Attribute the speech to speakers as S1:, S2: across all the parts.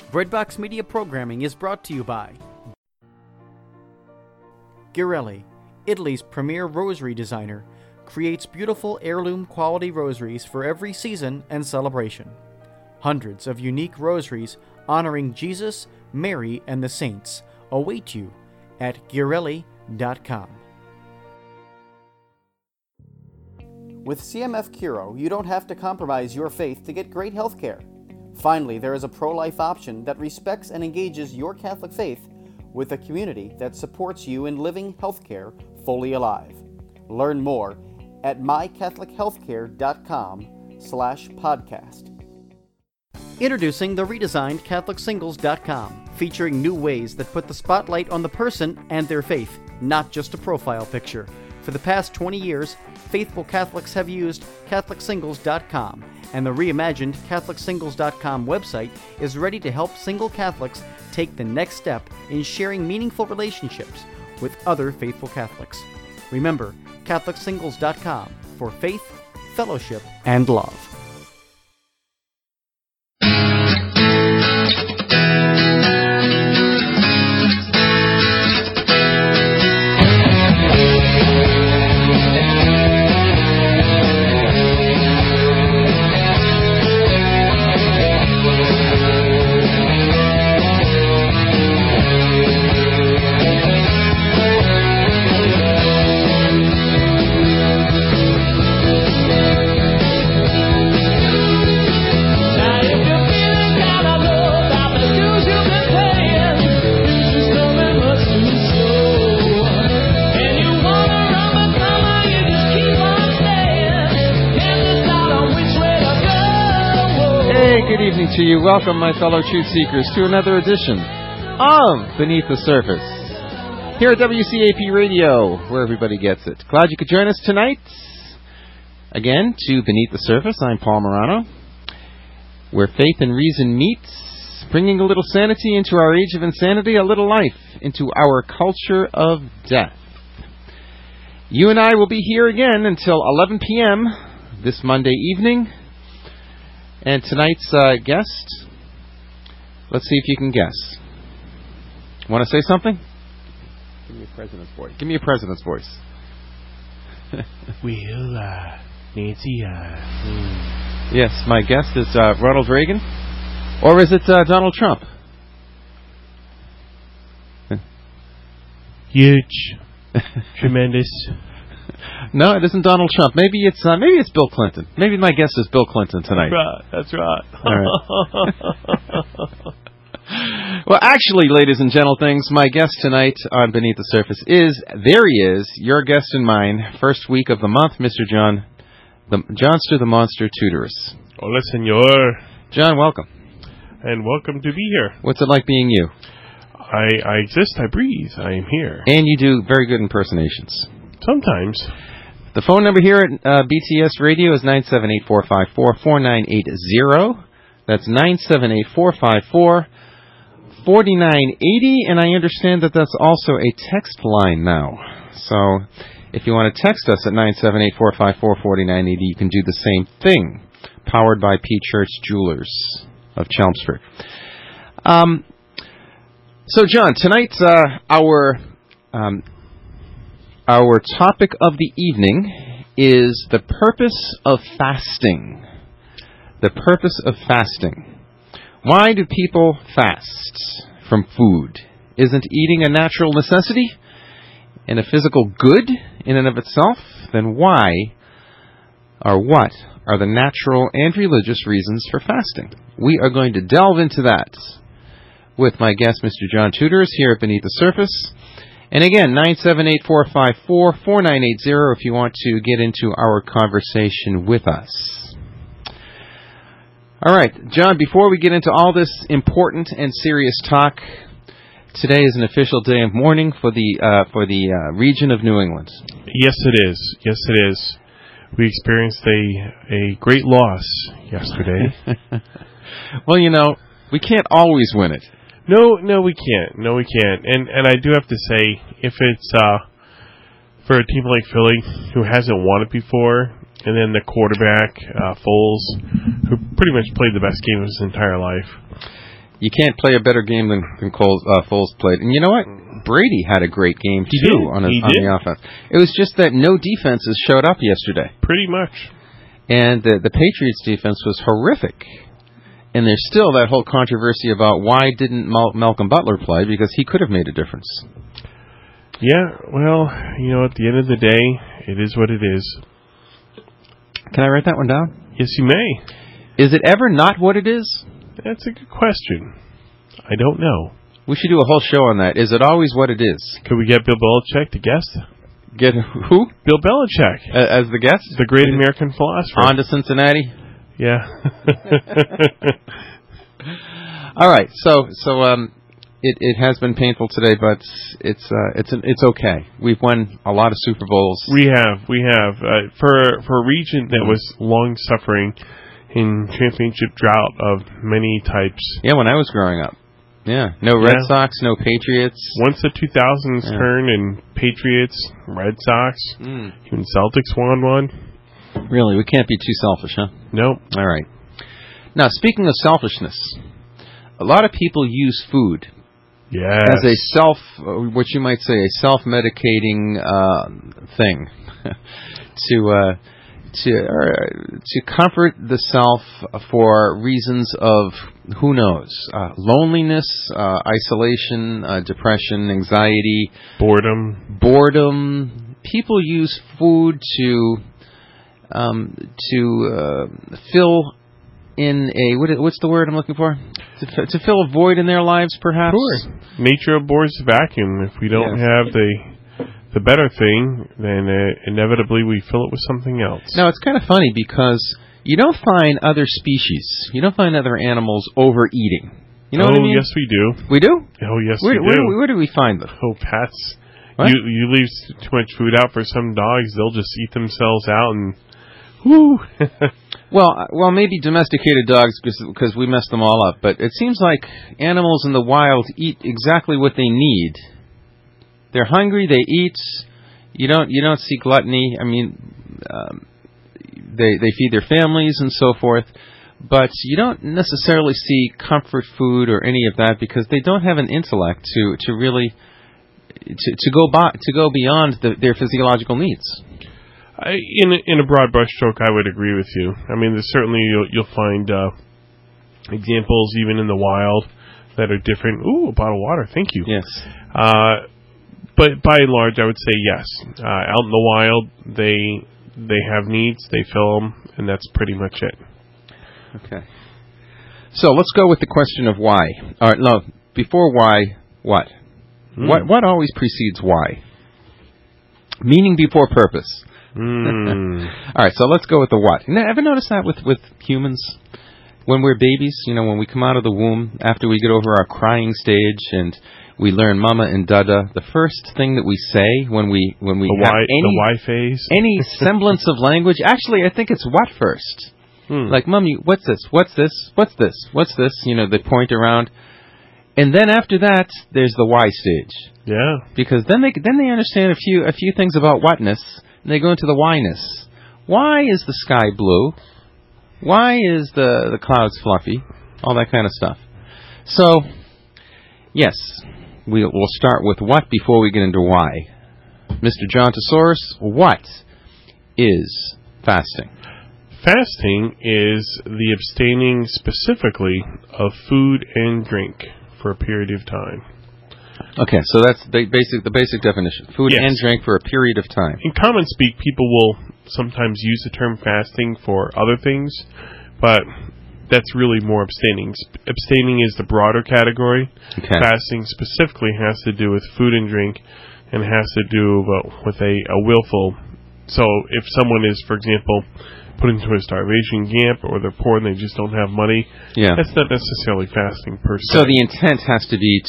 S1: Breadbox Media programming is brought to you by Ghirelli, Italy's premier rosary designer, creates beautiful heirloom quality rosaries for every season and celebration. Hundreds of unique rosaries honoring Jesus, Mary, and the saints await you at Ghirelli.com. With CMF Curo, you don't have to compromise your faith to get great health care. Finally, there is a pro-life option that respects and engages your Catholic faith with a community that supports you in living healthcare fully alive. Learn more at mycatholichealthcare.com/podcast. Introducing the redesigned CatholicSingles.com, featuring new ways that put the spotlight on the person and their faith, not just a profile picture. For the past 20 years, faithful Catholics have used CatholicSingles.com, and the reimagined CatholicSingles.com website is ready to help single Catholics take the next step in sharing meaningful relationships with other faithful Catholics. Remember, CatholicSingles.com for faith, fellowship, and love.
S2: To you. Welcome, my fellow truth seekers, to another edition of Beneath the Surface here at WCAP Radio, where everybody gets it. Glad you could join us tonight. Again, to Beneath the Surface. I'm Paul Morano, where faith and reason meets, bringing a little sanity into our age of insanity, a little life into our culture of death. You and I will be here again until 11 p.m. this Monday evening. And tonight's guest, let's see if you can guess. Want to say something? Give me a president's voice. Give me a president's voice.
S3: Will, Nancy,
S2: Yes, my guest is Ronald Reagan. Or is it Donald Trump?
S3: Huge. Tremendous.
S2: No, it isn't Donald Trump. Maybe it's Bill Clinton. Maybe my guest is Bill Clinton tonight.
S3: That's right.
S2: All right. Well, actually, ladies and gentlemen, my guest tonight on Beneath the Surface is, there he is, your guest and mine, first week of the month, Mr. Johnster the Monster Tudorus.
S3: Hola, senor.
S2: John, welcome.
S3: And welcome to be here.
S2: What's it like being you?
S3: I exist, I breathe, I am here.
S2: And you do very good impersonations.
S3: Sometimes.
S2: The phone number here at BTS Radio is 978-454-4980. That's 978-454-4980. And I understand that that's also a text line now. So if you want to text us at 978-454-4980, you can do the same thing. Powered by P. Church Jewelers of Chelmsford. So, John, tonight's our topic of the evening is the purpose of fasting. The purpose of fasting. Why do people fast from food? Isn't eating a natural necessity and a physical good in and of itself? Then why or what are the natural and religious reasons for fasting? We are going to delve into that with my guest, Mr. John Tudorus, here at Beneath the Surface. And again, 978-454-4980 if you want to get into our conversation with us. All right, John, before we get into all this important and serious talk, today is an official day of mourning for the region of New England.
S3: Yes, it is. Yes, it is. We experienced a great loss yesterday.
S2: Well, you know, we can't always win it.
S3: No, we can't. And I do have to say, if it's for a team like Philly, who hasn't won it before, and then the quarterback, Foles, who pretty much played the best game of his entire life.
S2: You can't play a better game than Foles played. And you know what? Brady had a great game, too, on the offense. It was just that no defenses showed up yesterday.
S3: Pretty much.
S2: And the Patriots' defense was horrific. And there's still that whole controversy about why didn't Malcolm Butler play, because he could have made a difference.
S3: Yeah, well, at the end of the day, it is what it is.
S2: Can I write that one down?
S3: Yes, you may.
S2: Is it ever not what it is?
S3: That's a good question. I don't know.
S2: We should do a whole show on that. Is it always what it is?
S3: Could we get Bill Belichick to guest?
S2: Get who?
S3: Bill Belichick.
S2: As the guest?
S3: The great American philosopher.
S2: On to Cincinnati?
S3: Yeah.
S2: All right. So it has been painful today, but it's okay. We've won a lot of Super Bowls.
S3: We have for a region that was long suffering in championship drought of many types.
S2: Yeah, when I was growing up. Yeah, no Red Sox, no Patriots.
S3: Once the 2000s turned and Patriots, Red Sox, even Celtics won one.
S2: Really, we can't be too selfish, huh?
S3: Nope.
S2: All right. Now, speaking of selfishness, a lot of people use food as a what you might say, a self-medicating thing to comfort the self for reasons of, who knows, loneliness, isolation, depression, anxiety, boredom. People use food to fill in what's the word I'm looking for? To fill a void in their lives, perhaps.
S3: Sure. Nature abhors the vacuum. If we don't have the better thing, then inevitably we fill it with something else.
S2: Now, it's kind of funny because you don't find other species, you don't find other animals overeating. You know what I mean?
S3: Yes, we do.
S2: We do?
S3: Oh, yes, we do.
S2: Where do we find them?
S3: Oh, pets.
S2: What?
S3: You leave too much food out for some dogs, they'll just eat themselves out and whoo.
S2: Well, maybe domesticated dogs because we messed them all up. But it seems like animals in the wild eat exactly what they need. They're hungry. They eat. You don't see gluttony. I mean, they feed their families and so forth. But you don't necessarily see comfort food or any of that because they don't have an intellect to really to go beyond their physiological needs.
S3: In a broad brushstroke, I would agree with you. I mean, there's certainly you'll find examples even in the wild that are different. Ooh, a bottle of water. Thank you.
S2: Yes.
S3: But by and large, I would say yes. Out in the wild, they have needs, they fill them, and that's pretty much it.
S2: Okay. So let's go with the question of why. All right, no, before why, what? What always precedes why? Meaning before purpose. All right, so let's go with the what. Now, ever notice that with humans? When we're babies, when we come out of the womb, after we get over our crying stage and we learn mama and dada, the first thing that we say when we have
S3: the why phase,
S2: any semblance of language, actually I think it's what first. Like, Mommy, what's this? What's this? What's this? What's this? They point around. And then after that, there's the why stage.
S3: Yeah.
S2: Because then they understand a few things about whatness, and they go into the whyness. Why is the sky blue? Why is the clouds fluffy? All that kind of stuff. So, yes, we'll start with what before we get into why. Mr. Jontosaurus, what is fasting?
S3: Fasting is the abstaining specifically of food and drink for a period of time.
S2: Okay, so that's the basic definition. Food and drink for a period of time.
S3: In common speak, people will sometimes use the term fasting for other things, but that's really more abstaining. Abstaining is the broader category.
S2: Okay.
S3: Fasting specifically has to do with food and drink and has to do with a willful. So if someone is, for example, put into a starvation camp, or they're poor and they just don't have money, that's not necessarily fasting per se.
S2: So the intent has to be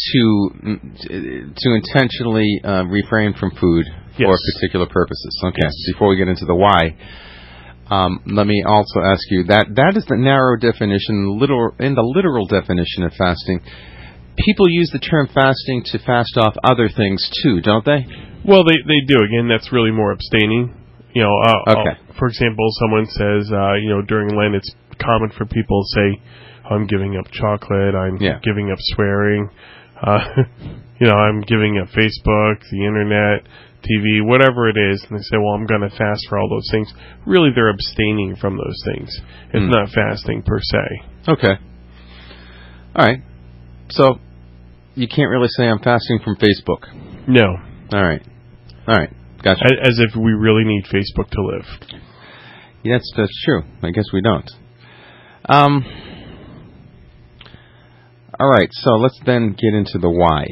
S2: to intentionally refrain from food for particular purposes. Okay, before we get into the why, let me also ask you, that is the narrow definition, in the literal definition of fasting. People use the term fasting to fast off other things too, don't they?
S3: Well, they do. Again, that's really more abstaining.
S2: Okay.
S3: For example, someone says, during Lent it's common for people to say, I'm giving up chocolate, I'm giving up swearing, I'm giving up Facebook, the internet, TV, whatever it is, and they say, well, I'm going to fast for all those things. Really, they're abstaining from those things. It's not fasting per se.
S2: Okay. All right. So, you can't really say I'm fasting from Facebook.
S3: No.
S2: All right. Gotcha.
S3: As if we really need Facebook to live.
S2: Yes, that's true. I guess we don't. All right, so let's then get into the why.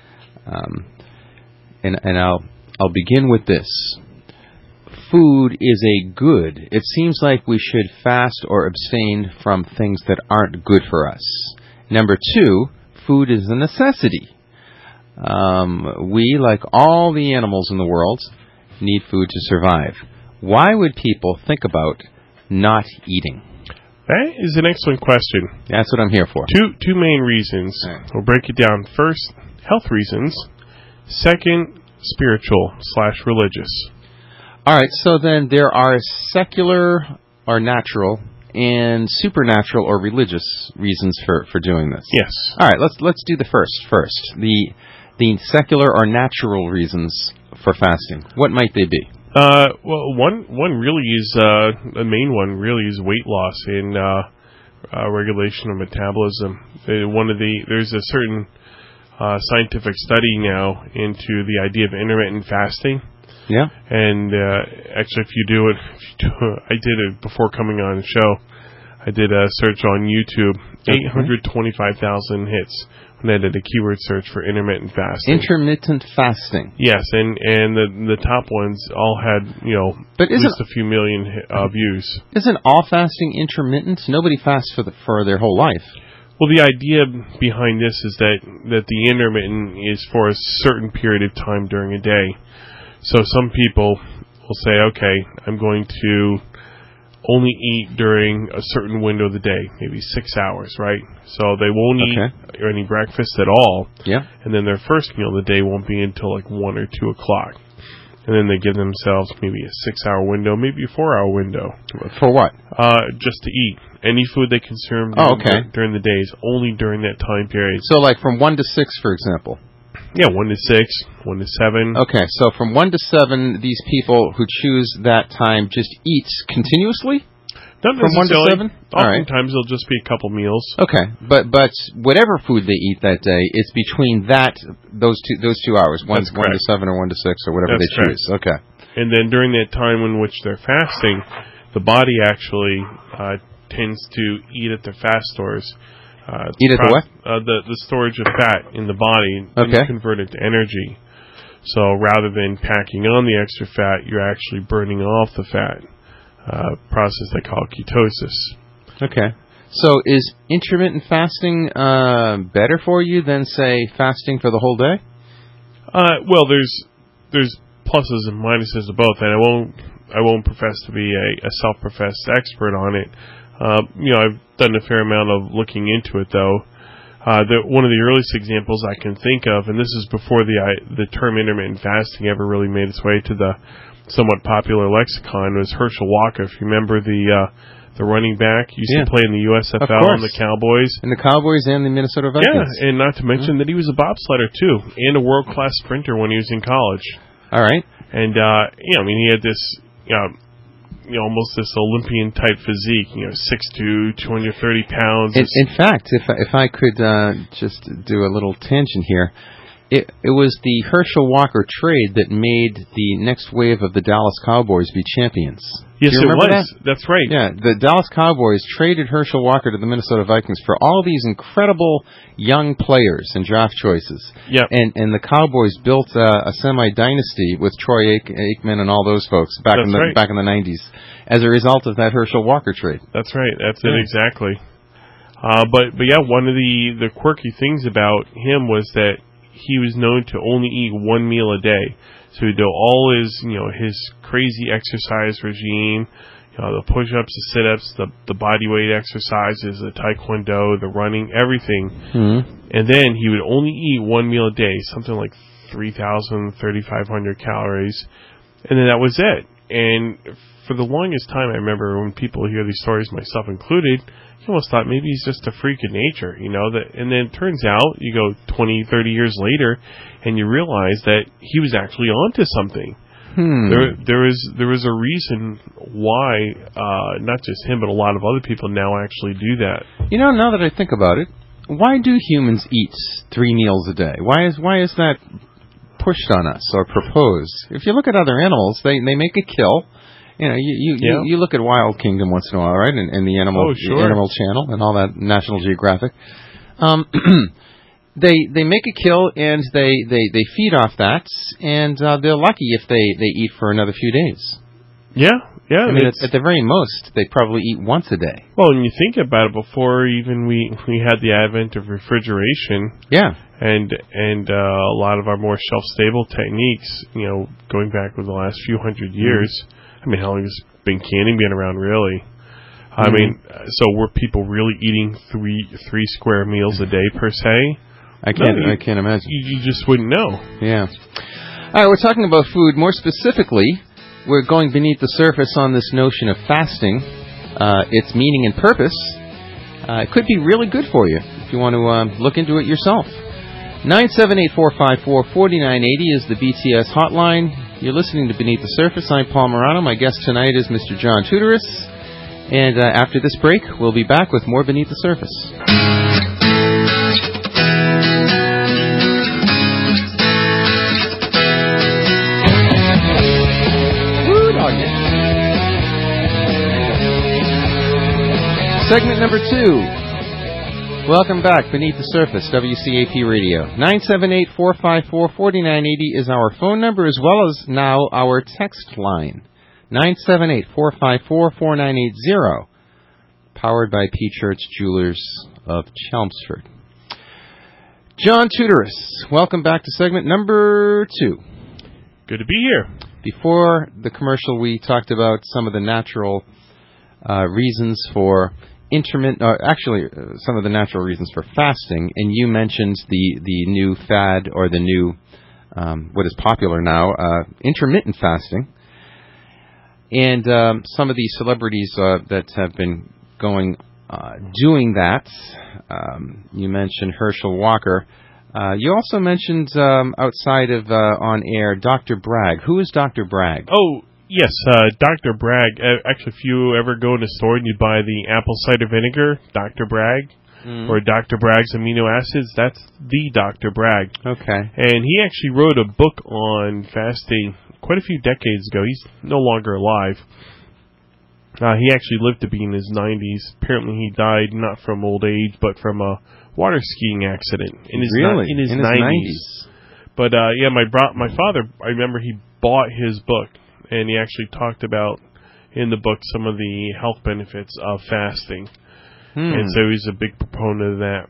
S2: And I'll begin with this. Food is a good. It seems like we should fast or abstain from things that aren't good for us. Number 2, food is a necessity. We, like all the animals in the world, need food to survive. Why would people think about not eating?
S3: That is an excellent question.
S2: That's what I'm here for.
S3: Two main reasons. Right. We'll break it down. First, health reasons. Second, spiritual/religious.
S2: All right, so then there are secular or natural and supernatural or religious reasons for doing this.
S3: Yes.
S2: All right, let's do the first. The secular or natural reasons for fasting. What might they be?
S3: Well, one really is the main one really is weight loss and regulation of metabolism. There's a certain scientific study now into the idea of intermittent fasting.
S2: Yeah. And
S3: actually, if you do it, I did it before coming on the show. I did a search on YouTube, 825,000 hits when I did a keyword search for intermittent fasting.
S2: Intermittent fasting.
S3: Yes, and the top ones all had, at least a few million views.
S2: Isn't all fasting intermittent? Nobody fasts for their whole life.
S3: Well, the idea behind this is that the intermittent is for a certain period of time during a day. So some people will say, okay, I'm going to only eat during a certain window of the day, maybe 6 hours, right? So they won't eat any breakfast at all.
S2: Yeah.
S3: And then their first meal of the day won't be until like 1 or 2 o'clock. And then they give themselves maybe a
S2: 6-hour
S3: window, maybe a 4-hour window.
S2: For what?
S3: Just to eat. Any food they consume during the day is only during that time period.
S2: So like from 1 to 6, for example?
S3: Yeah, 1 to 6, 1 to 7.
S2: Okay, so from 1 to 7, these people who choose that time just eat continuously?
S3: Not
S2: from 1 to 7?
S3: Oftentimes it'll just be a couple meals.
S2: Okay, but whatever food they eat that day, it's between those 2 hours, 1 to 7 or 1 to 6 or whatever they choose. Okay.
S3: And then during that time in which they're fasting, the body actually tends to eat at the fat stores.
S2: Eat at the what?
S3: The storage of fat in the body and convert it to energy. So rather than packing on the extra fat, you're actually burning off the fat. Process they call ketosis.
S2: Okay. So is intermittent fasting better for you than, say, fasting for the whole day?
S3: Well, there's pluses and minuses of both, and I won't profess to be a self-professed expert on it. I've done a fair amount of looking into it, though. One of the earliest examples I can think of, and this is before the term intermittent fasting ever really made its way to the somewhat popular lexicon, was Herschel Walker. If you remember the running back, used to play in the USFL and the Cowboys.
S2: And the Cowboys and the Minnesota Vikings.
S3: Yeah, and not to mention that he was a bobsledder, too, and a world-class sprinter when he was in college.
S2: All right.
S3: And, he had this, almost this Olympian-type physique, 6'2", 230 pounds.
S2: In fact, if I could just do a little tangent here, it was the Herschel Walker trade that made the next wave of the Dallas Cowboys be champions.
S3: Yes,
S2: it was.
S3: That's right.
S2: Yeah, the Dallas Cowboys traded Herschel Walker to the Minnesota Vikings for all these incredible young players and draft choices.
S3: Yep.
S2: And the Cowboys built a semi-dynasty with Troy Aikman and all those folks back in the 90s as a result of that Herschel Walker trade.
S3: That's right. That's it exactly. But one of the quirky things about him was that he was known to only eat one meal a day. So he'd do all his crazy exercise regime, the push-ups, the sit-ups, the body weight exercises, the taekwondo, the running, everything.
S2: Mm-hmm.
S3: And then he would only eat one meal a day, something like 3,000, 3,500 calories. And then that was it. And for the longest time, I remember when people hear these stories, myself included, you almost thought maybe he's just a freak of nature, and then it turns out you go 20, 30 years later and you realize that he was actually onto something. There was a reason why, not just him, but a lot of other people now actually do that.
S2: Now that I think about it, why do humans eat 3 meals a day? Why is that pushed on us or proposed? If you look at other animals, they make a kill. You look at Wild Kingdom once in a while, right? And the Animal Channel and all that, National Geographic. They make a kill and they feed off that, and they're lucky if they eat for another few days.
S3: Yeah.
S2: I mean, at the very most, they probably eat once a day.
S3: Well, when you think about it, before even we had the advent of refrigeration, and a lot of our more shelf-stable techniques, going back with the last few hundred years. I mean, how long has canning been around, really? I mean, so were people really eating three square meals a day per se?
S2: I can't imagine.
S3: You just wouldn't know.
S2: Yeah. All right, we're talking about food. More specifically, we're going beneath the surface on this notion of fasting, its meaning and purpose. It could be really good for you if you want to look into it yourself. 978-454-4980 is the BTS hotline. You're listening to Beneath the Surface. I'm Paul Morano. My guest tonight is Mr. John Tudoris. And after this break, we'll be back with more Beneath the Surface. Segment number 2. Welcome back, Beneath the Surface, WCAP Radio. 978-454-4980 is our phone number, as well as now our text line. 978-454-4980, powered by P. Church Jewelers of Chelmsford. John Tudoris, welcome back to segment number 2.
S3: Good to be here.
S2: Before the commercial, we talked about some of the natural reasons for some of the natural reasons for fasting, and you mentioned the new fad, or the new, what is popular now, intermittent fasting. And some of the celebrities that have been doing that, you mentioned Herschel Walker. You also mentioned, outside of on air, Dr. Bragg. Who is Dr. Bragg?
S3: Oh, yes, Dr. Bragg. Actually, if you ever go in a store and you buy the apple cider vinegar, Dr. Bragg, or Dr. Bragg's amino acids, that's the Dr. Bragg.
S2: Okay.
S3: And he actually wrote a book on fasting quite a few decades ago. He's no longer alive. He actually lived to be in his 90s. Apparently he died not from old age, but from a water skiing accident. In his 90s. But my father, I remember he bought his book, and he actually talked about in the book some of the health benefits of fasting. And so he's a big proponent of that.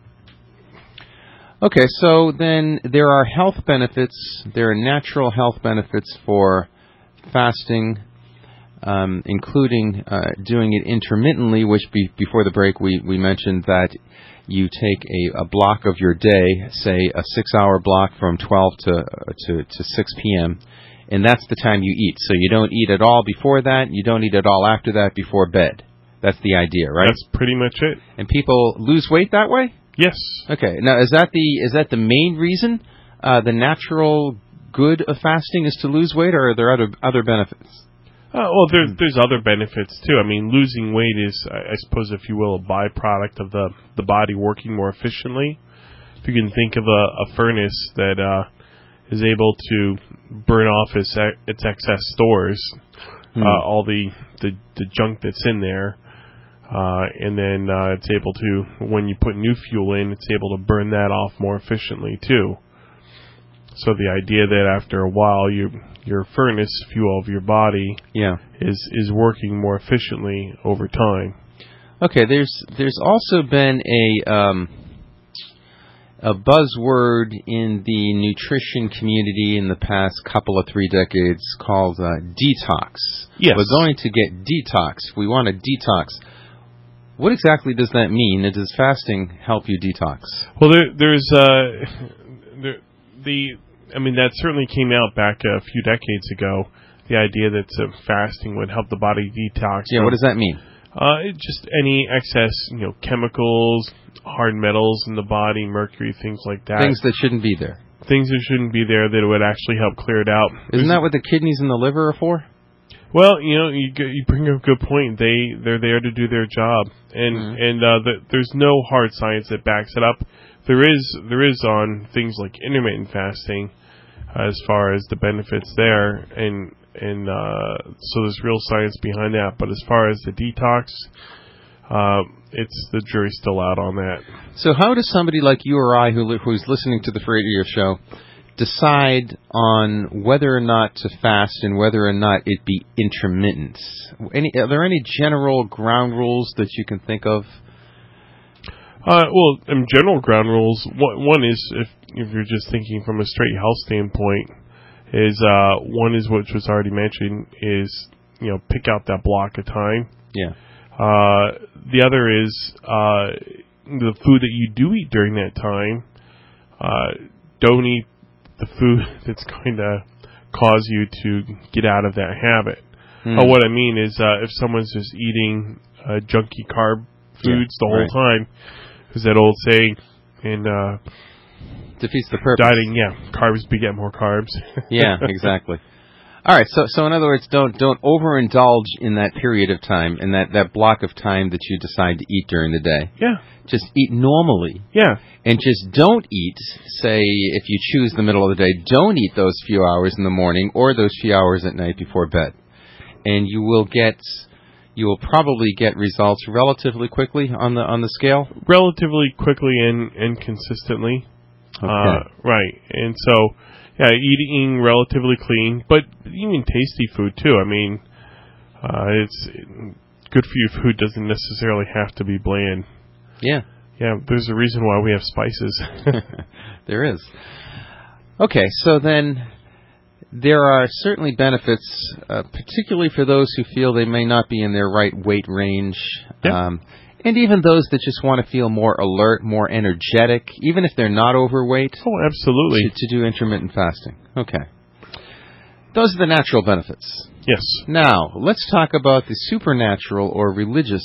S2: Okay, so then there are health benefits, there are natural health benefits for fasting, including doing it intermittently, which before the break we mentioned that you take a block of your day, say a 6-hour block from 12 to 6 p.m., and that's the time you eat. So you don't eat at all before that, you don't eat at all after that before bed. That's the idea, right?
S3: That's pretty much it.
S2: And people lose weight that way?
S3: Yes.
S2: Okay. Now, is that the main reason? The natural good of fasting is to lose weight, or are there other benefits?
S3: Well, there's other benefits too. I mean, losing weight is, I suppose, if you will, a byproduct of the body working more efficiently. If you can think of a furnace that is able to burn off its excess stores, all the junk that's in there. And then it's able to, when you put new fuel in, it's able to burn that off more efficiently too. So the idea that after a while your furnace fuel of your body is working more efficiently over time.
S2: Okay, there's also been a buzzword in the nutrition community in the past couple of 3 decades called detox.
S3: Yes.
S2: We're going to get detox. We want to detox. What exactly does that mean? And does fasting help you detox?
S3: Well, that certainly came out back a few decades ago. the idea that fasting would help the body detox.
S2: Yeah, what does that mean?
S3: Just any excess, chemicals, hard metals in the body, mercury, things like that.
S2: Things that shouldn't be there.
S3: Things that shouldn't be there that would actually help clear it out.
S2: Isn't that what the kidneys and the liver are for?
S3: Well, you bring up a good point. They're there to do their job, and there's no hard science that backs it up. There is on things like intermittent fasting, as far as the benefits there, and so there's real science behind that. But as far as the detox, the jury's still out on that.
S2: So how does somebody like you or I who's listening to the radio show decide on whether or not to fast and whether or not it be intermittent? Are there any general ground rules that you can think of?
S3: Well, in general ground rules, one is if you're just thinking from a straight health standpoint, is one is which was already mentioned is pick out that block of time.
S2: Yeah.
S3: The other is the food that you do eat during that time. Don't eat the food that's going to cause you to get out of that habit. What I mean is if someone's just eating junky carb foods the whole time, there's that old saying, and
S2: defeats the purpose.
S3: Dieting, carbs beget more carbs.
S2: Yeah, exactly. All right, so in other words, don't overindulge in that period of time, in that block of time that you decide to eat during the day.
S3: Yeah.
S2: Just eat normally.
S3: Yeah.
S2: And just don't eat, say, if you choose the middle of the day, don't eat those few hours in the morning or those few hours at night before bed. And you will probably get results relatively quickly on the scale?
S3: Relatively quickly and consistently.
S2: Okay.
S3: Right. And so, eating relatively clean, but even tasty food too. I mean, it's good for you food doesn't necessarily have to be bland.
S2: Yeah.
S3: Yeah, there's a reason why we have spices.
S2: There is. Okay, so then there are certainly benefits, particularly for those who feel they may not be in their right weight range.
S3: Yeah.
S2: And even those that just want to feel more alert, more energetic, even if they're not overweight.
S3: Oh, absolutely.
S2: To do intermittent fasting. Okay. Those are the natural benefits.
S3: Yes.
S2: Now, let's talk about the supernatural or religious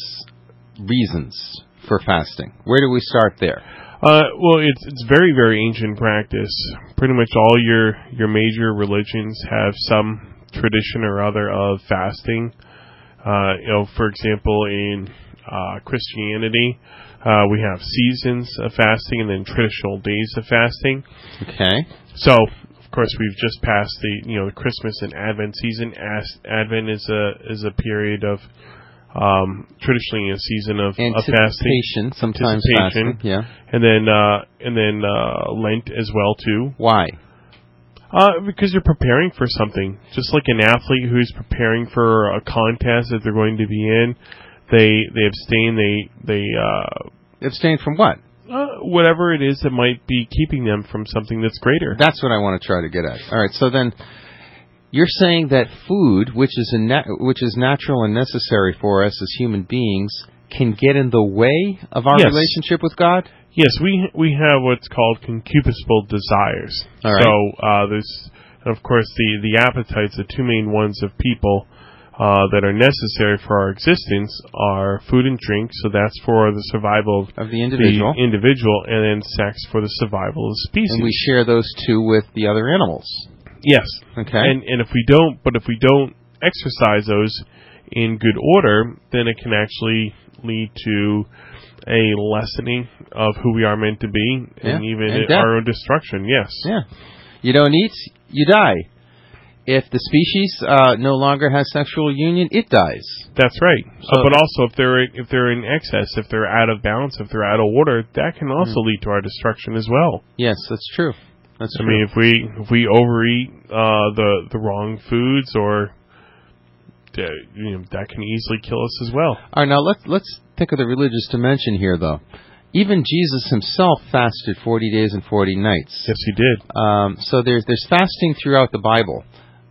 S2: reasons for fasting. Where do we start there?
S3: Well, it's very, very ancient practice. Pretty much all your major religions have some tradition or other of fasting. For example, in Christianity, we have seasons of fasting and then traditional days of fasting.
S2: Okay.
S3: So, of course, we've just passed the Christmas and Advent season. Advent is a period of traditionally a season of fasting.
S2: Sometimes fasting. Yeah.
S3: And then Lent as well too.
S2: Why?
S3: Because you're preparing for something. Just like an athlete who's preparing for a contest that they're going to be in. They abstain. They
S2: abstain from what?
S3: Whatever it is that might be keeping them from something that's greater.
S2: That's what I want to try to get at. All right. So then, you're saying that food, which is natural and necessary for us as human beings, can get in the way of our relationship with God?
S3: Yes. We have what's called concupiscible desires.
S2: All right.
S3: So there's, of course, the appetites. The two main ones of people that are necessary for our existence are food and drink, so that's for the survival
S2: of the individual,
S3: and then sex for the survival of the species.
S2: And we share those two with the other animals.
S3: Yes.
S2: Okay.
S3: And if we don't exercise those in good order, then it can actually lead to a lessening of who we are meant to be, and even our own destruction. Yes.
S2: Yeah. You don't eat, you die. If the species no longer has sexual union, it dies.
S3: That's right. But also, if they're in excess, if they're out of balance, if they're out of order, that can also lead to our destruction as well.
S2: Yes, that's true. That's true.
S3: I mean, if we overeat the wrong foods, or that can easily kill us as well.
S2: All right, now let's think of the religious dimension here, though. Even Jesus himself fasted 40 days and 40 nights.
S3: Yes, he did.
S2: So there's fasting throughout the Bible.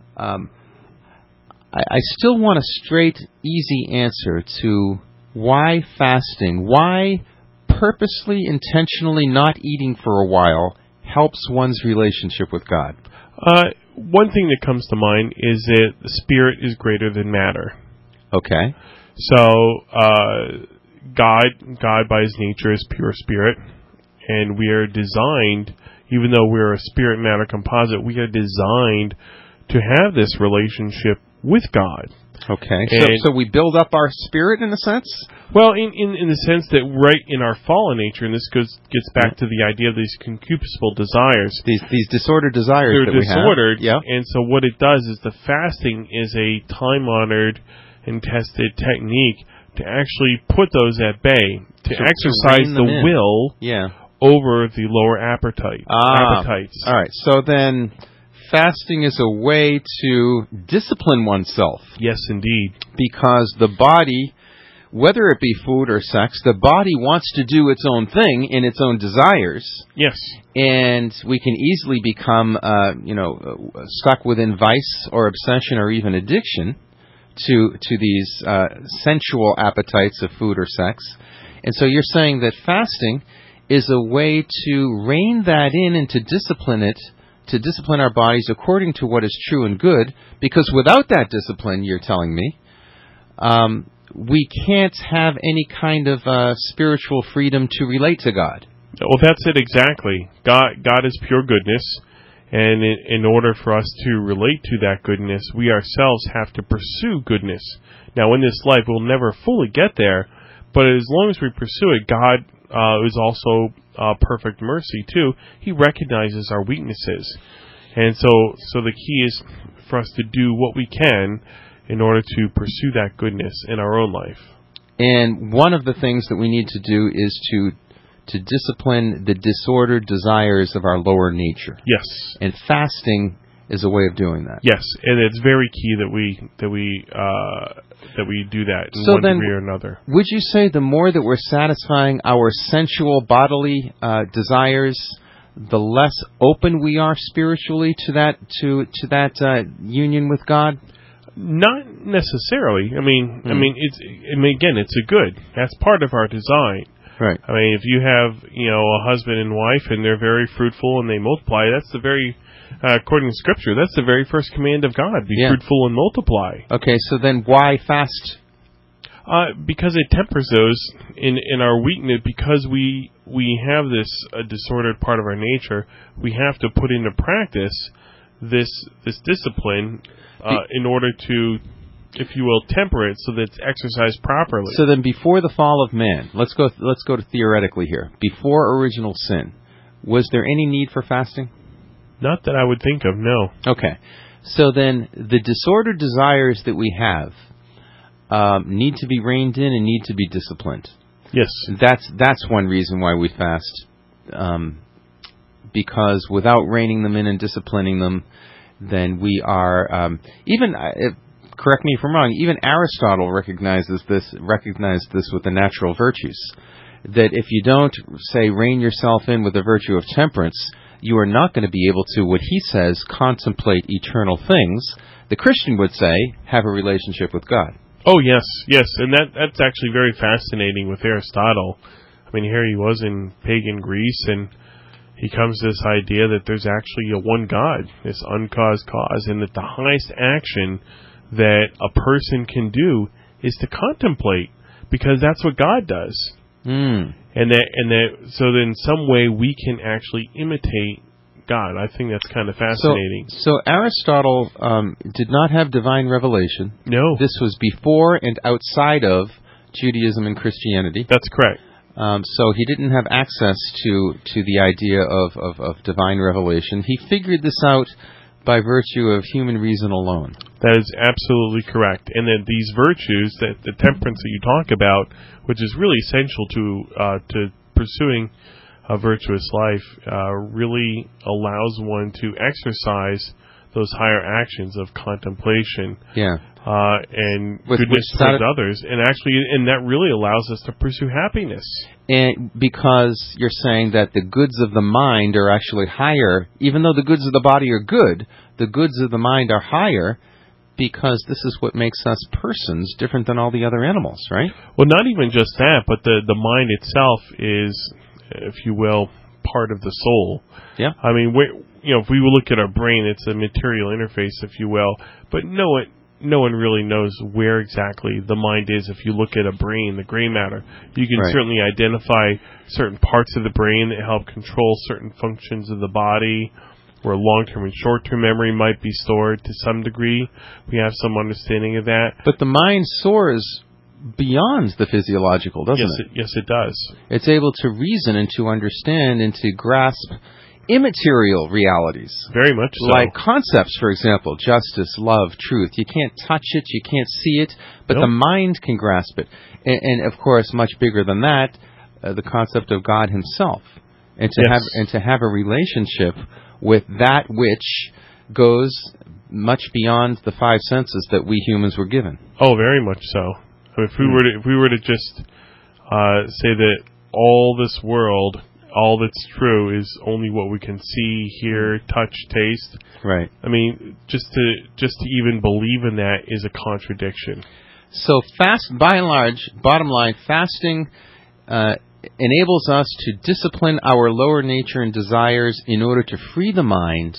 S2: I still want a straight, easy answer to why fasting, why purposely, intentionally not eating for a while helps one's relationship with God.
S3: one thing that comes to mind is that the spirit is greater than matter.
S2: Okay.
S3: So God by his nature is pure spirit, and we are designed, even though we're a spirit matter composite, we are designed to have this relationship with God.
S2: Okay. So we build up our spirit in a sense?
S3: Well, in the sense that right in our fallen nature, and this gets back to the idea of these concupiscible desires.
S2: These disordered desires
S3: They're
S2: that we have.
S3: disordered,
S2: Yeah.
S3: and so what it does is the fasting is a time-honored and tested technique to actually put those at bay, to exercise
S2: rein
S3: the
S2: them in.
S3: will over the lower appetites.
S2: All right. So then fasting is a way to discipline oneself.
S3: Yes, indeed.
S2: Because the body, whether it be food or sex, the body wants to do its own thing in its own desires.
S3: Yes.
S2: And we can easily become, stuck within vice or obsession or even addiction to these sensual appetites of food or sex. And so you're saying that fasting is a way to rein that in and to discipline it, to discipline our bodies according to what is true and good, because without that discipline, you're telling me, we can't have any kind of spiritual freedom to relate to God.
S3: Well, that's it exactly. God is pure goodness, and in order for us to relate to that goodness, we ourselves have to pursue goodness. Now, in this life, we'll never fully get there, but as long as we pursue it, God is also perfect mercy too. He recognizes our weaknesses, and so the key is for us to do what we can in order to pursue that goodness in our own life.
S2: And one of the things that we need to do is to discipline the disordered desires of our lower nature.
S3: Yes.
S2: And fasting is a way of doing that.
S3: Yes, and it's very key that we do that in one degree or another.
S2: Would you say the more that we're satisfying our sensual bodily desires, the less open we are spiritually to that union with God?
S3: Not necessarily. I mean, it's a good. That's part of our design.
S2: Right.
S3: I mean, if you have, a husband and wife and they're very fruitful and they multiply, that's the very, according to Scripture, that's the very first command of God, be fruitful and multiply.
S2: Okay, so then why fast?
S3: Because it tempers those in our weakness, because we have this disordered part of our nature, we have to put into practice this discipline in order to, if you will, temper it so that it's exercised properly.
S2: So then before the fall of man, let's go to theoretically here. Before original sin, was there any need for fasting?
S3: Not that I would think of, no.
S2: Okay. So then the disordered desires that we have need to be reined in and need to be disciplined.
S3: Yes.
S2: That's one reason why we fast. Because without reining them in and disciplining them, then we are correct me if I'm wrong, even Aristotle recognized this with the natural virtues. That if you don't, say, rein yourself in with the virtue of temperance, you are not going to be able to, what he says, contemplate eternal things. The Christian would say, have a relationship with God.
S3: Oh, yes, and that's actually very fascinating with Aristotle. I mean, here he was in pagan Greece, and he comes to this idea that there's actually a one God, this uncaused cause, and that the highest action that a person can do is to contemplate, because that's what God does. And that so that in some way we can actually imitate God. I think that's kind of fascinating.
S2: So Aristotle did not have divine revelation.
S3: No.
S2: This was before and outside of Judaism and Christianity.
S3: That's correct.
S2: So he didn't have access to the idea of divine revelation. He figured this out by virtue of human reason alone.
S3: That is absolutely correct. And that these virtues, that the temperance that you talk about, which is really essential to pursuing a virtuous life, really allows one to exercise those higher actions of contemplation.
S2: Yeah.
S3: And goodness towards others, and that really allows us to pursue happiness.
S2: And because you're saying that the goods of the mind are actually higher, even though the goods of the body are good, the goods of the mind are higher, because this is what makes us persons different than all the other animals, right?
S3: Well, not even just that, but the mind itself is, if you will, part of the soul.
S2: Yeah.
S3: I mean, if we look at our brain, it's a material interface, if you will. But no one really knows where exactly the mind is. If you look at a brain, the gray matter, you can certainly identify certain parts of the brain that help control certain functions of the body, where long-term and short-term memory might be stored to some degree. We have some understanding of that.
S2: But the mind soars beyond the physiological, doesn't it?
S3: Yes, it does.
S2: It's able to reason and to understand and to grasp immaterial realities.
S3: Very much so.
S2: Like concepts, for example, justice, love, truth. You can't touch it, you can't see it, but the mind can grasp it. And of course, much bigger than that, the concept of God himself. And to have a relationship with that which goes much beyond the five senses that we humans were given.
S3: Oh, very much so. If we were to just say that all this world, all that's true, is only what we can see, hear, touch, taste.
S2: Right.
S3: I mean, just to even believe in that is a contradiction.
S2: So by and large, bottom line, fasting enables us to discipline our lower nature and desires in order to free the mind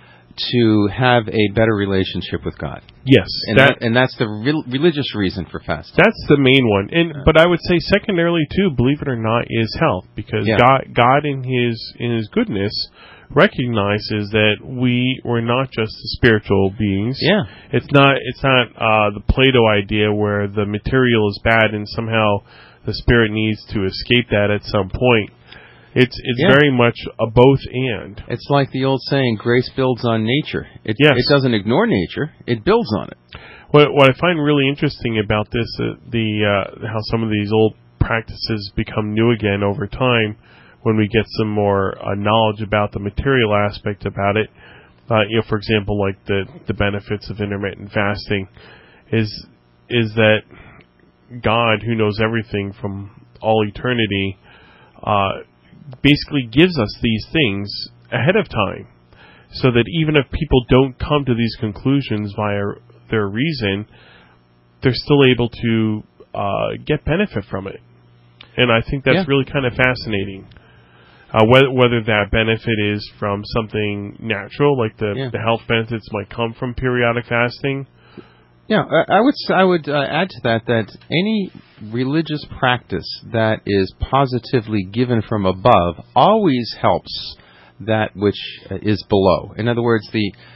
S2: to have a better relationship with God.
S3: Yes.
S2: And that's the religious reason for fasting.
S3: That's the main one. But I would say secondarily, too, believe it or not, is health. Because God in His goodness recognizes that we're not just spiritual beings.
S2: Yeah.
S3: It's not the Plato idea where the material is bad and somehow the spirit needs to escape that at some point. It's very much a both and. It's
S2: like the old saying, grace builds on nature. It doesn't ignore nature, it builds on it.
S3: What I find really interesting about this, how some of these old practices become new again over time when we get some more knowledge about the material aspect about it. For example, like the benefits of intermittent fasting is that God, who knows everything from all eternity, basically gives us these things ahead of time, so that even if people don't come to these conclusions via their reason, they're still able to get benefit from it. And I think that's really kind of fascinating. Whether that benefit is from something natural, like the health benefits might come from periodic fasting.
S2: Yeah, I would add to that any religious practice that is positively given from above always helps that which is below. In other words,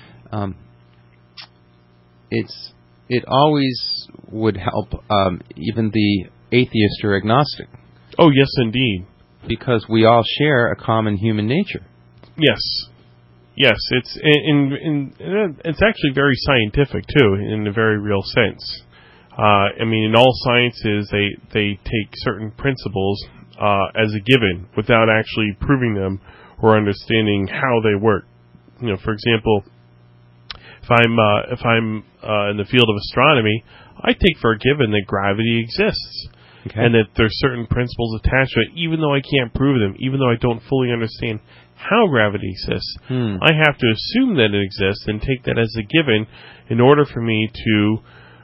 S2: it always would help even the atheist or agnostic.
S3: Oh, yes, indeed.
S2: Because we all share a common human nature.
S3: Yes. Yes, it's it's actually very scientific too, in a very real sense. In all sciences, they take certain principles as a given without actually proving them or understanding how they work. For example, if I'm in the field of astronomy, I take for a given that gravity exists. Okay. And that there's certain principles attached to it, even though I can't prove them, even though I don't fully understand how gravity exists. I have to assume that it exists and take that as a given in order for me to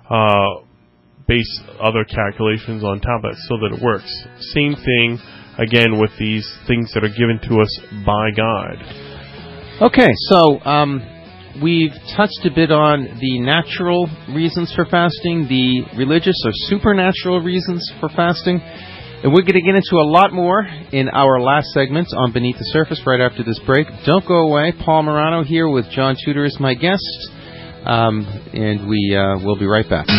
S3: base other calculations on top of it so that it works. Same thing, again, with these things that are given to us by God. Okay,
S2: so we've touched a bit on the natural reasons for fasting, the religious or supernatural reasons for fasting. And we're going to get into a lot more in our last segment on Beneath the Surface right after this break. Don't go away. Paul Morano here with John Tudor as my guest. And we'll be right back.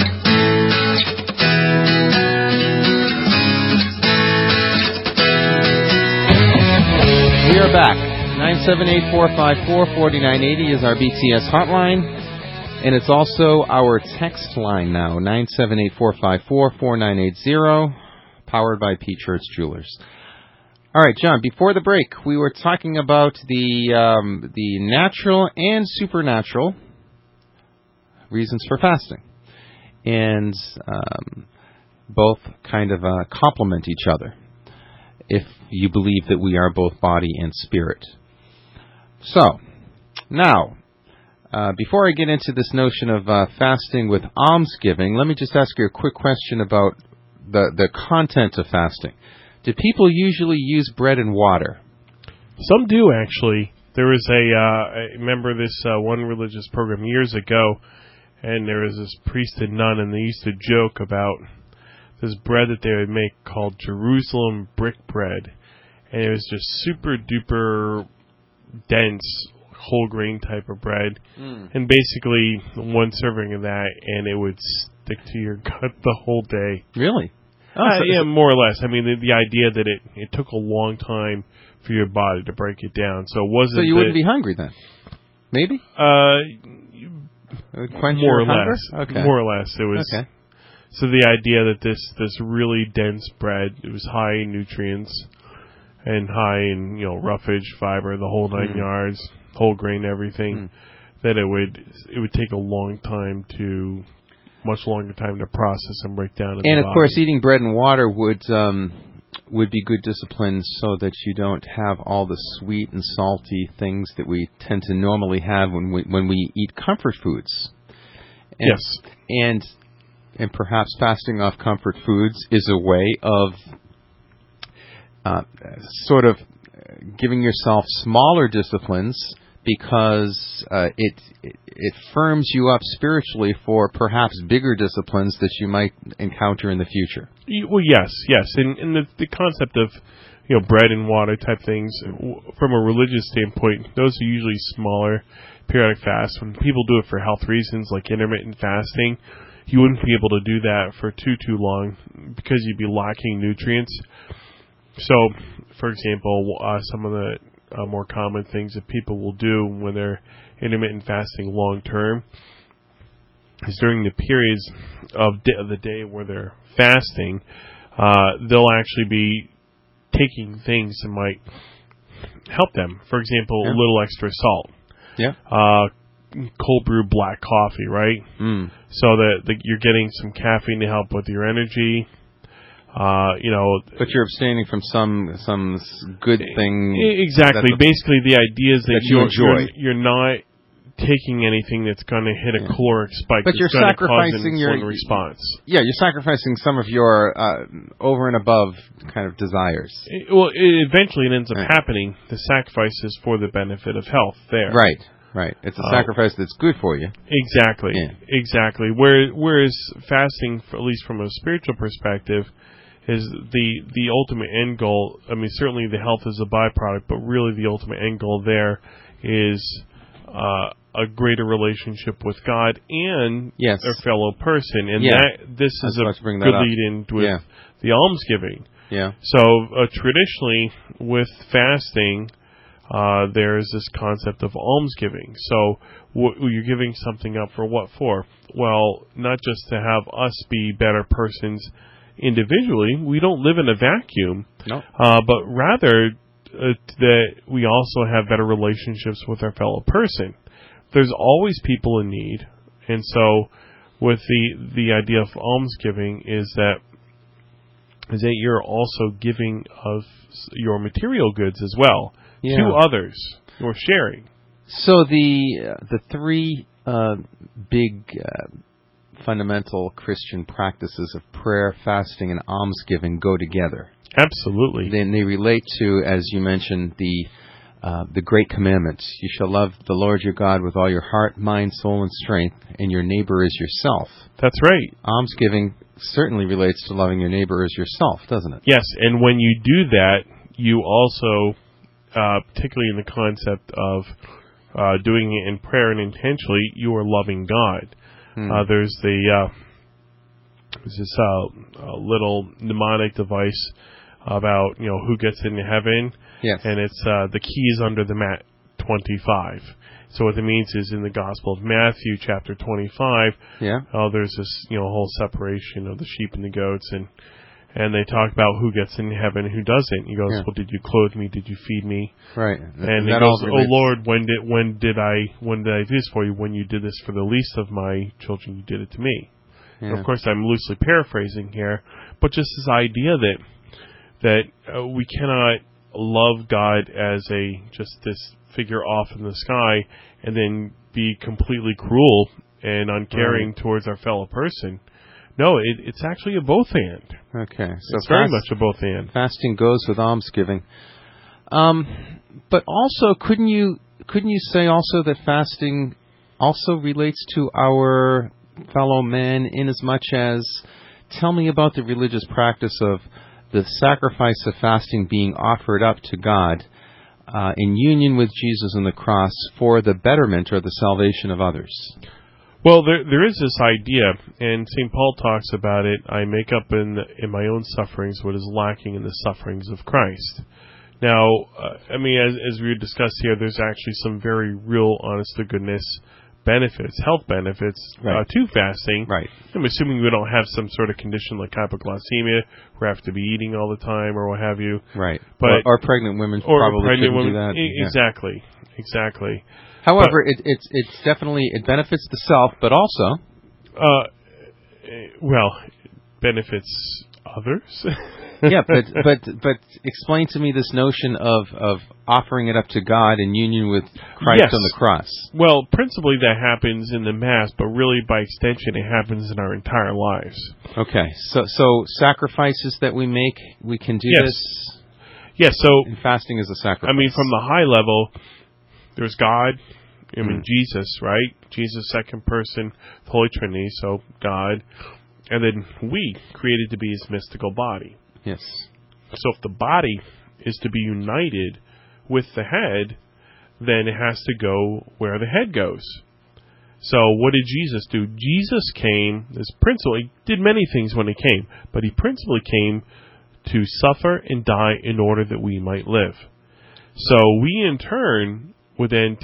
S2: We are back. 978-454-4980 is our BTS hotline. And it's also our text line now, 978-454-4980. Powered by P. Church Jewelers. All right, John, before the break, we were talking about the natural and supernatural reasons for fasting. And both kind of complement each other if you believe that we are both body and spirit. So, now, before I get into this notion of fasting with almsgiving, let me just ask you a quick question about the content of fasting. Do people usually use bread and water?
S3: Some do, actually. There was I remember this one religious program years ago, and there was this priest and nun, and they used to joke about this bread that they would make called Jerusalem brick bread, and it was just super duper dense whole grain type of bread, and basically one serving of that, and it would stick to your gut the whole day.
S2: Really?
S3: Yeah, more or less. I mean, the idea that it took a long time for your body to break it down, so it wasn't.
S2: So you wouldn't be hungry then? Maybe.
S3: More or less.
S2: Okay.
S3: More or less, it was.
S2: Okay.
S3: So the idea that this really dense bread, it was high in nutrients and high in roughage, fiber, the whole 9 yards, whole grain, everything, that it would take a much longer time to process and break down.
S2: And of course, eating bread and water would be good discipline so that you don't have all the sweet and salty things that we tend to normally have when we eat comfort foods. And,
S3: yes.
S2: And perhaps fasting off comfort foods is a way of sort of giving yourself smaller disciplines because it firms you up spiritually for perhaps bigger disciplines that you might encounter in the future.
S3: Well, yes, and the concept of bread and water type things from a religious standpoint, those are usually smaller periodic fasts. When people do it for health reasons, like intermittent fasting, you wouldn't be able to do that for too long because you'd be lacking nutrients. So, for example, some of the more common things that people will do when they're intermittent fasting long term is during the periods of the day where they're fasting, they'll actually be taking things that might help them. For example, a little extra salt.
S2: Yeah.
S3: Cold brew black coffee, right? So that you're getting some caffeine to help with your energy.
S2: But you're abstaining from some good thing.
S3: Exactly. Basically, the idea is that
S2: you enjoy.
S3: You're not taking anything that's going to hit a caloric spike.
S2: But you're sacrificing your
S3: response.
S2: Yeah, you're sacrificing some of your over and above kind of desires.
S3: Eventually it ends up happening. The sacrifice is for the benefit of health. There.
S2: Right. It's a sacrifice that's good for you.
S3: Exactly.
S2: Yeah.
S3: Exactly. Whereas fasting, at least from a spiritual perspective, is the ultimate end goal. I mean, certainly the health is a byproduct, but really the ultimate end goal there is a greater relationship with God and a fellow person. And this is a good lead-in with the almsgiving.
S2: Yeah.
S3: So traditionally, with fasting, there's this concept of almsgiving. So you're giving something up for what for? Well, not just to have us be better persons individually. We don't live in a vacuum.
S2: No.
S3: But rather that we also have better relationships with our fellow person. There's always people in need. And so with the idea of almsgiving is that you're also giving of your material goods as well to others. You're sharing.
S2: So the three big fundamental Christian practices of prayer, fasting, and almsgiving go together.
S3: Absolutely.
S2: Then they relate to, as you mentioned, the great commandments. You shall love the Lord your God with all your heart, mind, soul, and strength, and your neighbor as yourself.
S3: That's right.
S2: Almsgiving certainly relates to loving your neighbor as yourself, doesn't it?
S3: Yes, and when you do that, you also, particularly in the concept of doing it in prayer and intentionally, you are loving God. There's this little mnemonic device about who gets into heaven.
S2: Yes.
S3: And it's the keys under the mat 25. So what it means is in the Gospel of Matthew, chapter 25, there's this whole separation of the sheep and the goats, and they talk about who gets in heaven and who doesn't. He goes, well, did you clothe me? Did you feed me?
S2: Right.
S3: And he goes, oh Lord, when did I do this for you? When you did this for the least of my children, you did it to me. Yeah. And of course, I'm loosely paraphrasing here, but just this idea that we cannot love God as just this figure off in the sky and then be completely cruel and uncaring towards our fellow person. No, it's actually a both and.
S2: Okay. So
S3: it's very much a both and.
S2: Fasting goes with almsgiving. But also, couldn't you couldn't you say also that fasting also relates to our fellow men, in as much as, tell me about the religious practice of the sacrifice of fasting being offered up to God in union with Jesus on the cross for the betterment or the salvation of others?
S3: Well, there is this idea, and St. Paul talks about it. I make up in my own sufferings what is lacking in the sufferings of Christ. Now, I mean, as we discussed here, there's actually some very real, honest-to-goodness benefits, health benefits to fasting.
S2: Right.
S3: I'm assuming we don't have some sort of condition like hypoglycemia, where we have to be eating all the time or what have you.
S2: Right.
S3: But
S2: or pregnant women probably couldn't do that.
S3: Exactly.
S2: However, it's definitely, it benefits the self, but also
S3: benefits others.
S2: Yeah, but explain to me this notion of offering it up to God in union with Christ on the cross.
S3: Well, principally that happens in the Mass, but really by extension it happens in our entire lives.
S2: Okay, so sacrifices that we make, we can do this?
S3: Yes, so...
S2: And fasting is a sacrifice.
S3: I mean, from the high level, there's God, Jesus, right? Jesus, second person, the Holy Trinity, so God, and then we, created to be His mystical body.
S2: Yes.
S3: So if the body is to be united with the head, then it has to go where the head goes. So what did Jesus do? Jesus came, he did many things when He came, but He principally came to suffer and die in order that we might live. So we in turn would then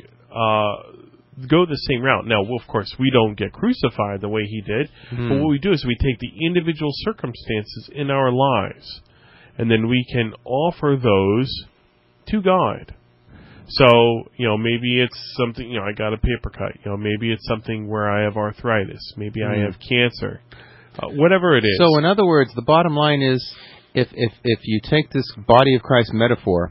S3: go the same route. Now, of course, we don't get crucified the way He did, but what we do is we take the individual circumstances in our lives, and then we can offer those to God. So, maybe it's something, I got a paper cut. Maybe it's something where I have arthritis. Maybe I have cancer. Whatever it is.
S2: So, in other words, the bottom line is, if you take this body of Christ metaphor,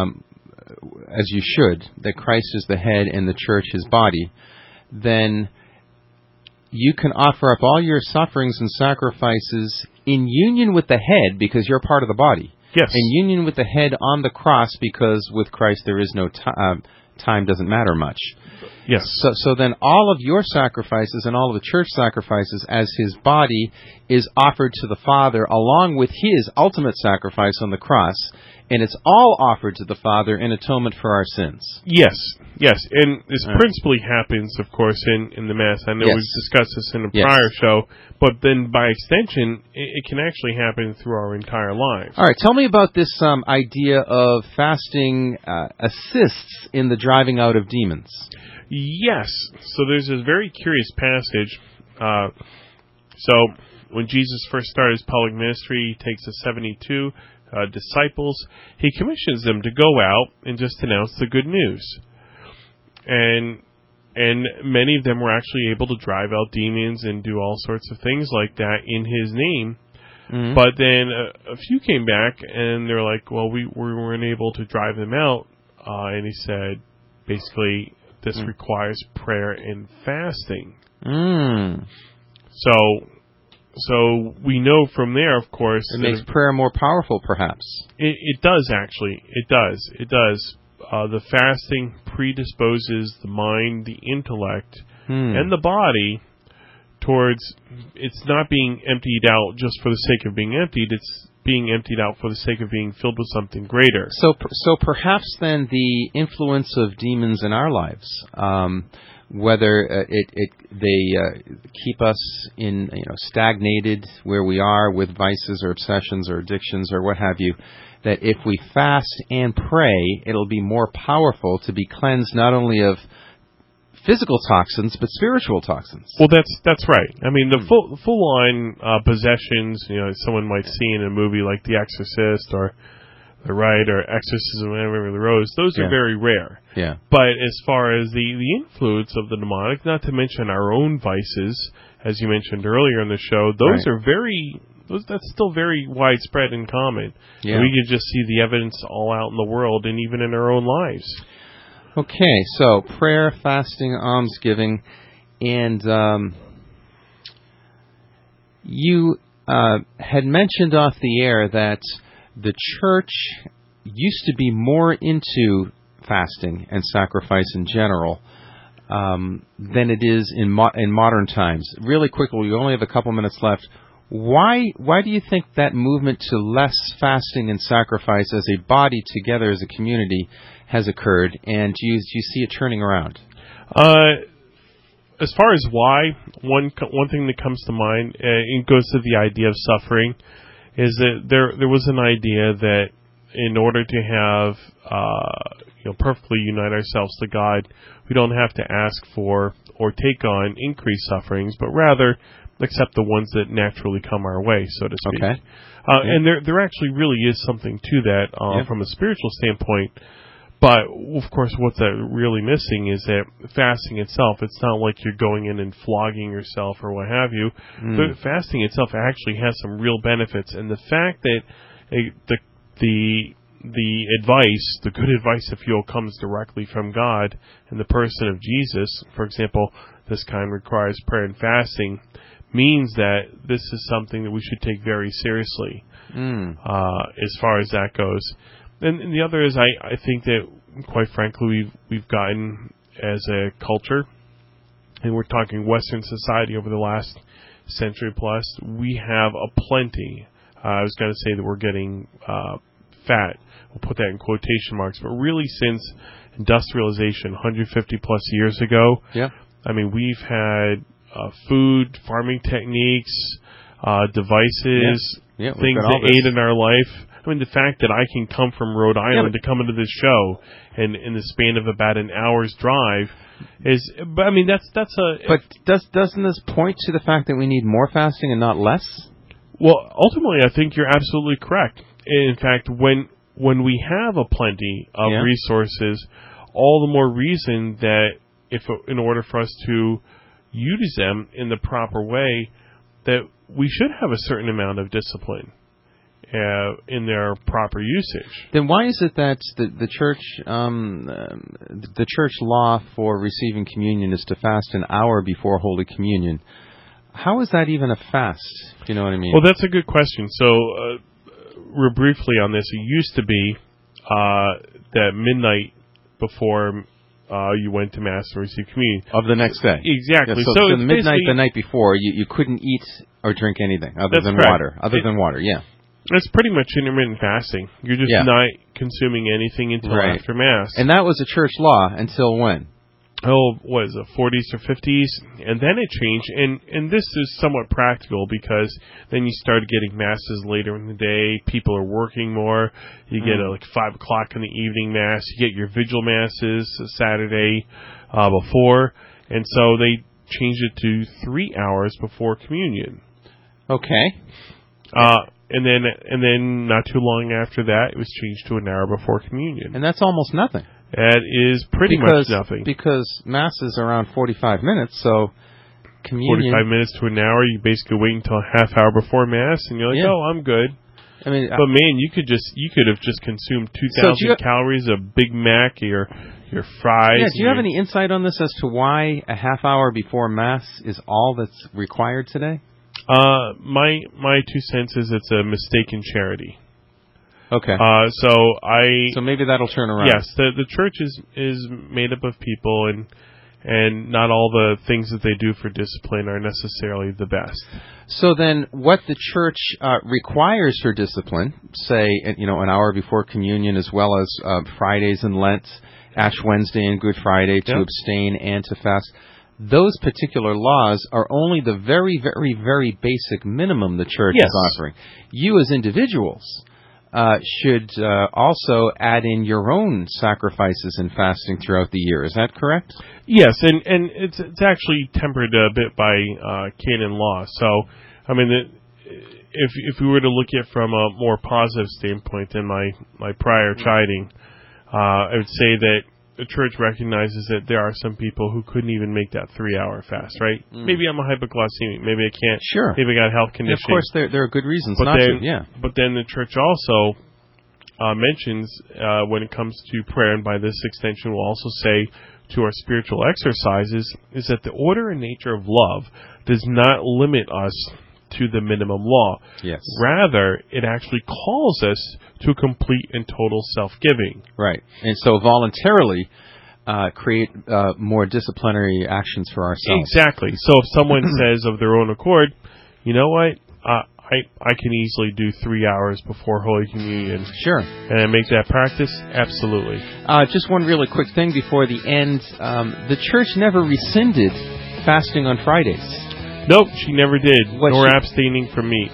S2: as you should, that Christ is the head and the church His body, then you can offer up all your sufferings and sacrifices in union with the head, because you're part of the body.
S3: Yes.
S2: In union with the head on the cross, because with Christ there is no time doesn't matter much.
S3: Yes.
S2: So then all of your sacrifices and all of the church sacrifices as His body is offered to the Father along with His ultimate sacrifice on the cross, and it's all offered to the Father in atonement for our sins.
S3: Yes, and this principally happens, of course, in the Mass. I know we've discussed this in a prior show, but then by extension, it can actually happen through our entire lives.
S2: All right, tell me about this idea of fasting assists in the driving out of demons.
S3: Yes, so there's this very curious passage. So when Jesus first started His public ministry, He takes the 72 disciples. He commissions them to go out and just announce the good news. And many of them were actually able to drive out demons and do all sorts of things like that in His name. Mm-hmm. But then a few came back and they're like, well, we weren't able to drive them out. And He said, basically, this requires prayer and fasting. So we know from there, of course...
S2: It makes prayer more powerful, perhaps.
S3: It does, actually. It does. The fasting predisposes the mind, the intellect, and the body towards... It's not being emptied out just for the sake of being emptied. It's being emptied out for the sake of being filled with something greater.
S2: So perhaps then the influence of demons in our lives... whether they keep us in stagnated where we are with vices or obsessions or addictions or what have you, that if we fast and pray, it'll be more powerful to be cleansed not only of physical toxins but spiritual toxins.
S3: Well, that's right. I mean, the full on possessions, someone might see in a movie like The Exorcist or The Rite or Exorcism of Emily Rose, those are very rare.
S2: Yeah.
S3: But as far as the influence of the demonic, not to mention our own vices, as you mentioned earlier in the show, those are that's still very widespread and common. Yeah. And we can just see the evidence all out in the world and even in our own lives.
S2: Okay, so prayer, fasting, almsgiving, and you had mentioned off the air that the church used to be more into fasting and sacrifice in general than it is in modern times. Really quickly, we only have a couple minutes left. Why do you think that movement to less fasting and sacrifice as a body together as a community has occurred, and do you see it turning around?
S3: As far as why, one thing that comes to mind, it goes to the idea of suffering, is that there was an idea that in order to have perfectly unite ourselves to God, we don't have to ask for or take on increased sufferings, but rather accept the ones that naturally come our way, so to speak.
S2: Okay.
S3: And there actually really is something to that from a spiritual standpoint. But, of course, what's really missing is that fasting itself, it's not like you're going in and flogging yourself or what have you. But fasting itself actually has some real benefits. And the fact that the advice, the good advice, if you will, comes directly from God in the person of Jesus, for example, this kind requires prayer and fasting, means that this is something that we should take very seriously as far as that goes. And the other is I think that, quite frankly, we've gotten, as a culture, and we're talking Western society over the last century plus, we have a plenty. I was going to say that we're getting fat. We'll put that in quotation marks. But really, since industrialization 150 plus years ago, I mean, we've had food, farming techniques, devices, things that aid in our life. I mean, the fact that I can come from Rhode Island to come into this show and in the span of about an hour's drive is, but I mean, that's a...
S2: But doesn't this point to the fact that we need more fasting and not less?
S3: Well, ultimately, I think you're absolutely correct. In fact, when we have a plenty of resources, all the more reason that in order for us to use them in the proper way, that we should have a certain amount of discipline in their proper usage.
S2: Then why is it that the church law for receiving communion is to fast an hour before Holy Communion? How is that even a fast? Do you know what I mean?
S3: Well, that's a good question. So, real briefly on this, it used to be that midnight before you went to Mass and received communion.
S2: Of the next day.
S3: Exactly.
S2: Yeah, so midnight the night before, you couldn't eat or drink anything other than water.
S3: That's pretty much intermittent fasting. You're just not consuming anything until after Mass.
S2: And that was a church law until when?
S3: What is it, 40s or 50s? And then it changed. And this is somewhat practical because then you started getting Masses later in the day. People are working more. You get like 5 o'clock in the evening Mass. You get your vigil Masses Saturday before. And so they changed it to 3 hours before communion.
S2: Okay.
S3: And then not too long after that, it was changed to an hour before communion.
S2: And that's almost nothing.
S3: That is pretty much nothing.
S2: Because Mass is around 45 minutes, so communion...
S3: 45 minutes to an hour, you basically wait until a half hour before Mass, and you're like, oh, I'm good.
S2: I mean,
S3: but man, you could have just consumed 2,000 calories of Big Mac, your fries.
S2: Yeah, do you have any insight on this as to why a half hour before Mass is all that's required today?
S3: My 2 cents is it's a mistaken charity.
S2: Okay.
S3: So
S2: maybe that'll turn around.
S3: Yes, the church is made up of people, and not all the things that they do for discipline are necessarily the best.
S2: So then, what the church requires for discipline, say, an hour before communion, as well as Fridays in Lent, Ash Wednesday and Good Friday, to abstain and to fast. Those particular laws are only the very, very, very basic minimum the church is offering. You as individuals should also add in your own sacrifices and fasting throughout the year. Is that correct?
S3: Yes, and it's actually tempered a bit by canon law. So, I mean, if we were to look at it from a more positive standpoint than my prior chiding, I would say that the church recognizes that there are some people who couldn't even make that 3-hour fast, right? Maybe I'm a hypoglycemic. Maybe I can't.
S2: Sure.
S3: Maybe I got health conditioning.
S2: Of course, there are good reasons not to. Yeah.
S3: But then the church also mentions when it comes to prayer, and by this extension we'll also say to our spiritual exercises, is that the order and nature of love does not limit us to the minimum law.
S2: Yes.
S3: Rather, it actually calls us to complete and total self-giving.
S2: Right. And so voluntarily create more disciplinary actions for ourselves.
S3: Exactly. So if someone says of their own accord, you know what, I can easily do 3 hours before Holy Communion.
S2: Sure.
S3: And make that practice? Absolutely.
S2: Just one really quick thing before the end. The church never rescinded fasting on Fridays.
S3: Nope, she never did. Nor abstaining from meat.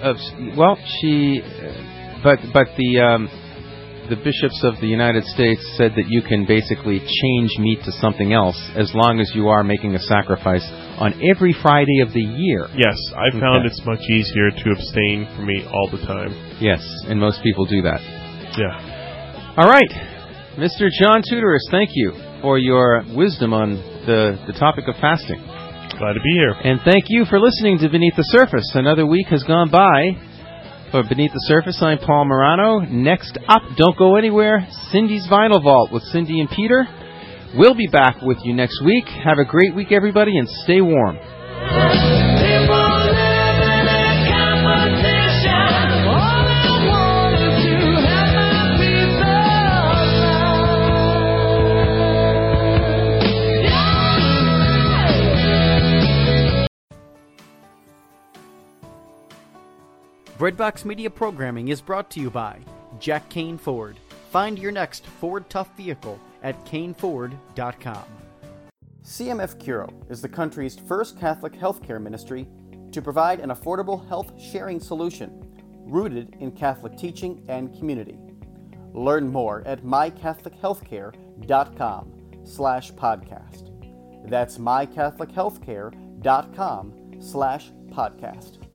S2: But the bishops of the United States said that you can basically change meat to something else as long as you are making a sacrifice on every Friday of the year.
S3: Yes, I found it's much easier to abstain from meat all the time.
S2: Yes, and most people do that.
S3: Yeah.
S2: All right. Mr. John Tudorus, thank you for your wisdom on the topic of fasting.
S3: Glad to be here.
S2: And thank you for listening to Beneath the Surface. Another week has gone by. For Beneath the Surface, I'm Paul Morano. Next up, don't go anywhere, Cindy's Vinyl Vault with Cindy and Peter. We'll be back with you next week. Have a great week, everybody, and stay warm.
S1: Breadbox Media programming is brought to you by Jack Kane Ford. Find your next Ford Tough vehicle at caneford.com. CMF Curo is the country's first Catholic healthcare ministry to provide an affordable health sharing solution rooted in Catholic teaching and community. Learn more at mycatholichealthcare.com/podcast. That's mycatholichealthcare.com/podcast.